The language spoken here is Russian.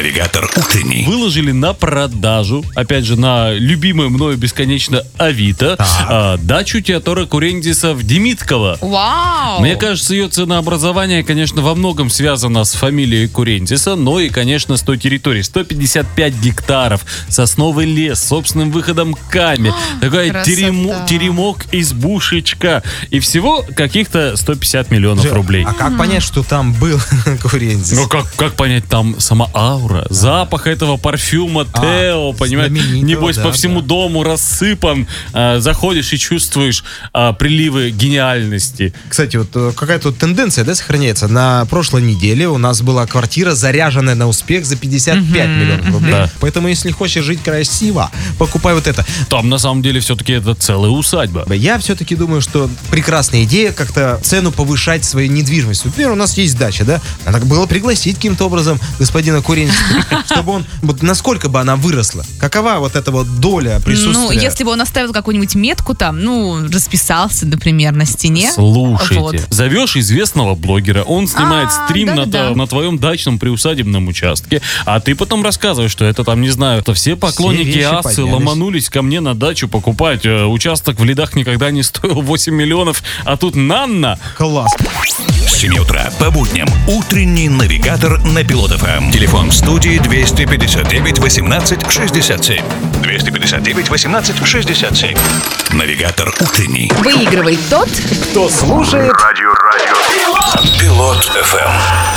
Навигатор утренний. Выложили на продажу, опять же, на любимое мною бесконечно Авито, дачу Теодора Курендиса в Демидково. Вау! Мне кажется, ее ценообразование, конечно, во многом связано с фамилией Курендиса, но и, конечно, с той территорией. 155 гектаров, сосновый лес, собственным выходом к Каме, такая теремок, избушечка, и всего каких-то 150 миллионов рублей. А как понять, что там был Курендис? Ну, как понять, там сама аура, запах этого парфюма Тео, понимаешь? Небось, по всему дому рассыпан. Заходишь и чувствуешь приливы гениальности. Кстати, вот какая-то вот тенденция, да, сохраняется. На прошлой неделе у нас была квартира, заряженная на успех за 55 миллионов рублей. Да. Поэтому, если хочешь жить красиво, покупай вот это. Там, на самом деле, все-таки это целая усадьба. Я все-таки думаю, что прекрасная идея как-то цену повышать своей недвижимостью. Например, у нас есть дача, да? Надо было пригласить каким-то образом господина Курендиса, чтобы он, вот насколько бы она выросла. Какова вот эта вот доля присутствия? Ну, если бы он оставил какую-нибудь метку там, расписался, например, на стене. Слушайте, Вот. зовешь известного блогера, он снимает стрим на твоем дачном приусадебном участке, а ты потом рассказываешь, что это там, не знаю, что все поклонники Асы ломанулись ко мне на дачу покупать. Участок в Лидах никогда не стоил 8 миллионов, а тут Нанна. Класс. С 7 утра по будням утренний навигатор на Пилот ФМ. Телефон в студии 259 18 67. 259 18 67. Навигатор утренний. Выигрывает тот, Кто слушает? Радио. Пилот ФМ.